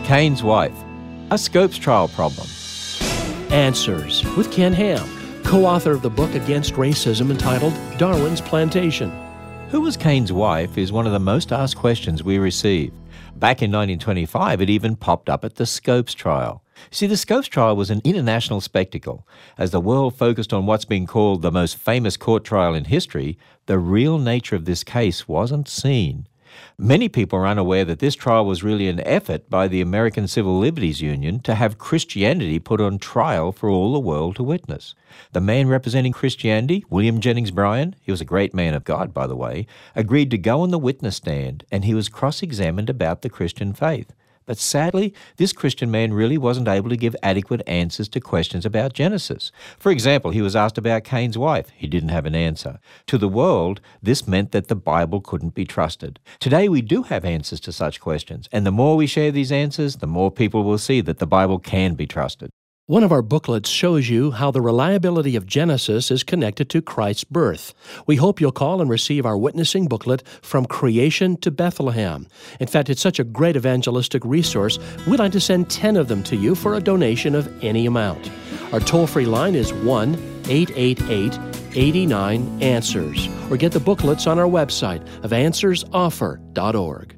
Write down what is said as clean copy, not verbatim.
Cain's wife. A Scopes trial problem. Answers with Ken Ham, co-author of the book Against Racism entitled Darwin's Plantation. Who was Cain's wife is one of the most asked questions we receive. Back in 1925, it even popped up at the Scopes trial. See, the Scopes trial was an international spectacle. As the world focused on what's been called the most famous court trial in history, the real nature of this case wasn't seen. Many people are unaware that this trial was really an effort by the American Civil Liberties Union to have Christianity put on trial for all the world to witness. The man representing Christianity, William Jennings Bryan, he was a great man of God, by the way, agreed to go on the witness stand, and he was cross-examined about the Christian faith. But sadly, this Christian man really wasn't able to give adequate answers to questions about Genesis. For example, he was asked about Cain's wife. He didn't have an answer. To the world, this meant that the Bible couldn't be trusted. Today, we do have answers to such questions, and the more we share these answers, the more people will see that the Bible can be trusted. One of our booklets shows you how the reliability of Genesis is connected to Christ's birth. We hope you'll call and receive our witnessing booklet, From Creation to Bethlehem. In fact, it's such a great evangelistic resource, we'd like to send 10 of them to you for a donation of any amount. Our toll-free line is 1-888-89-ANSWERS, or get the booklets on our website of answersoffer.org.